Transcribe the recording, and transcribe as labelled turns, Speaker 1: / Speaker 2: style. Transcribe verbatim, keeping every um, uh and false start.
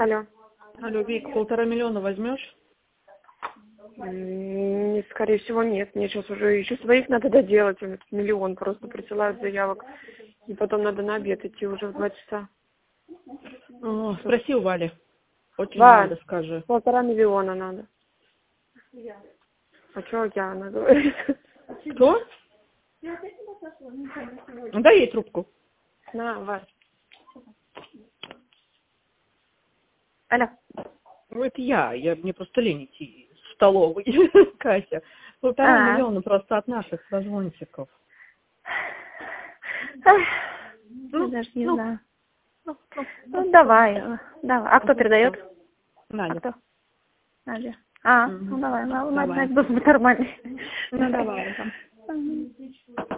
Speaker 1: Алло.
Speaker 2: Алло, Вик, полтора миллиона возьмешь?
Speaker 1: М, Скорее всего, нет. Мне сейчас уже еще своих надо доделать. У меня тут миллион просто присылают заявок. И потом надо на обед идти уже в два часа.
Speaker 2: О, спроси у Вали. Очень
Speaker 1: Валь,
Speaker 2: надо, скажи.
Speaker 1: полтора миллиона надо. А что я, она говорит?
Speaker 2: Кто? Дай ей трубку.
Speaker 1: На, Валь. Алло.
Speaker 2: Ну, это я. я. Мне просто лень идти в столовой. Катя. Полтора
Speaker 1: А.
Speaker 2: миллиона просто от наших созвончиков.
Speaker 1: Ах,
Speaker 2: Ну,
Speaker 1: я даже не
Speaker 2: ну,
Speaker 1: знаю.
Speaker 2: ну, ну,
Speaker 1: Ну, давай, э, давай. А кто передает? А
Speaker 2: Надя.
Speaker 1: кто? Надя. А,
Speaker 2: Мгм.
Speaker 1: ну давай, ну,
Speaker 2: Давай.
Speaker 1: Надя, Надя, нормальный.
Speaker 2: Ну, давай.
Speaker 1: Мгм.